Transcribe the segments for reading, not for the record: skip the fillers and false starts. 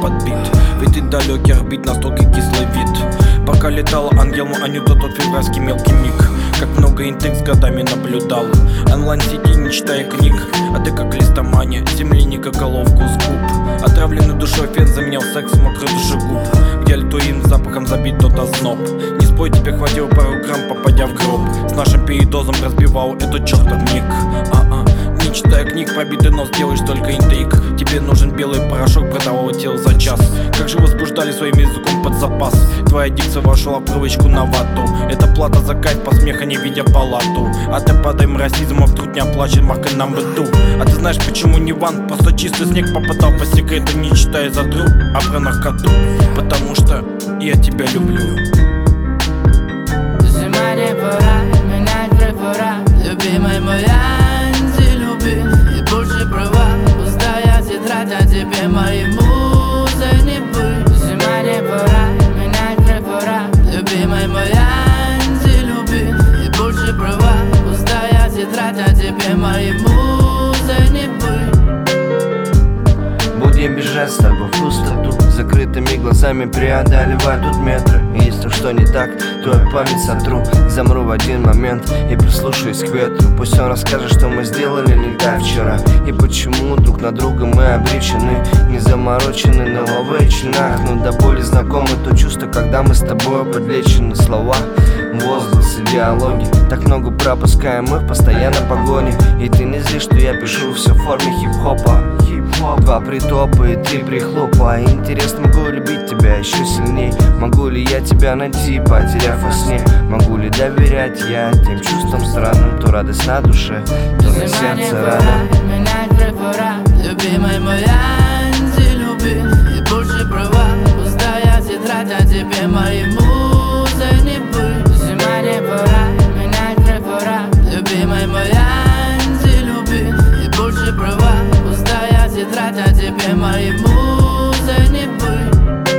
подбит. Ведь ты далекий орбит, настолько кислый вид. Пока летал ангел, анекдот, тот февральский мелкий миг. Как много интриг с годами наблюдал. Онлайн сети, не читая книг. А ты как листомания, земляника, головку с губ. Отравленный душой фен заменял секс мокрой душегуб. Где твоим запахом забит тот озноб. Не спой, тебе хватило пару грамм, попадя в гроб. С нашим передозом разбивал этот чертов миг. Не читая книг, пробитый нос, делаешь только интриг. Тебе нужен белый порошок, продавал тело за час. Как же возбуждали своим языком под запас. Твоя дикция вошла в привычку на вату. Это плата за кайф, посмеха не видя палату. А ты падаем расизма, в труд не оплачен маркой number 2. А ты знаешь почему не ван? Просто чистый снег попадал по секрету, не читая за друг, а про наркоту. Потому что я тебя люблю. Зима не пора, менять препара. Любимый мой антилюбим. И больше права, пустая тетрадь, а тебе мои музы не быть. Зима не пора, менять препара. Любимый мой антилюбим. И больше права, пустая тетрадь, а тебе мои музы не быть. Будем бежать с тобой в пустоту, закрытыми глазами преодолевая тут метры. И если что не так, то я память сотру. Замру в один момент и прислушаюсь к ветру. Пусть он расскажет, что мы сделали не так вчера. И почему друг на друга мы обречены. Не заморочены на ловечинах, но до боли знакомы то чувство, когда мы с тобой подлечены. Слова, возгласы, диалоги. Так много пропускаем мы в постоянной погоне. И ты не зри, что я пишу все в форме хип-хопа. Два притопа и три прихлопа. Интересно, могу любить тебя еще сильней? Могу ли я тебя найти, потеряв во сне? Могу ли доверять я тем чувствам странным? То радость на душе, то на сердце рана. Менять препара. Любимый мой антилюбим. И больше права, пустая тетрадь, а тебе мои музы не быть. Зима не пора, менять препара. Любимый мой антилюбим. И больше права, пустая тетрадь, а тебе мои музы не быть.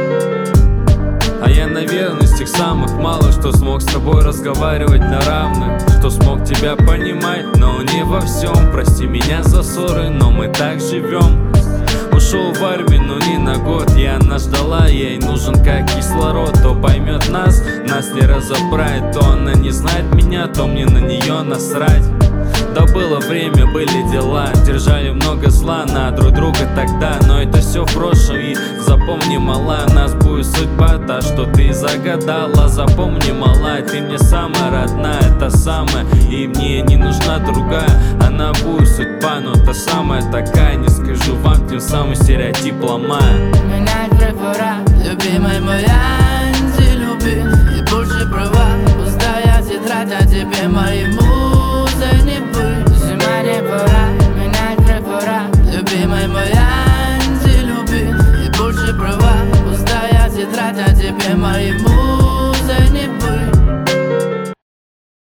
А я, наверное, из тех самых мало, что смог с тобой разговаривать на равных, что смог тебя понимать, но не во всем. Прости меня за ссоры, но мы так живем. Ушел в армию, но не на год. И она ждала, ей нужен как кислород. То поймет нас не разобрать. То она не знает меня, то мне на нее насрать. Да было время, были дела, держали много зла на друг друга тогда. Но это все в прошлом, и запомни, мала, нас будет судьба та, что ты загадала. Запомни, мала, ты мне самая родная, та самая, и мне не нужна другая. Она будет судьба, но та самая такая. Не скажу вам, тем самым стереотип ломая. Менять препара, любимый мой антилюбим. И больше права, пустая тетрадь, а тебе мои музы не быть. Зима не пора, менять препара. Любимый мой антилюбим. И больше права, пустая тетрадь, а тебе мои музы